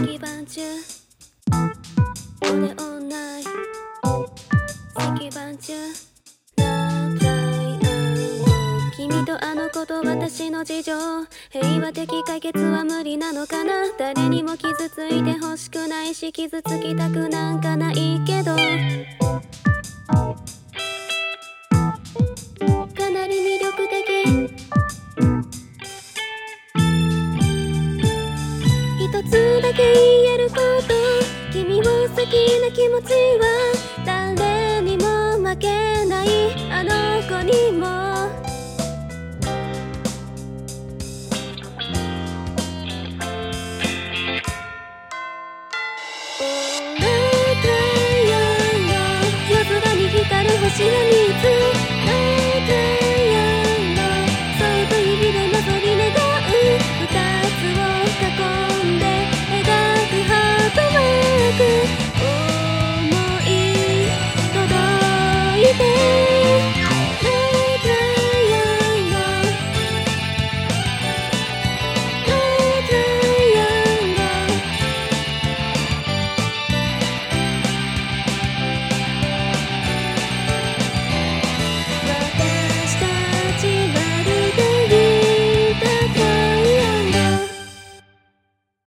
石板中オネオンナイ石板中ラブライアンド君とあの子と私の事情平和的解決は無理なのかな誰にも傷ついてほしくないし傷つきたくなんかないけどかなり魅力的一つだけ言えること君を好きな気持ちは誰にも負けないあの子にも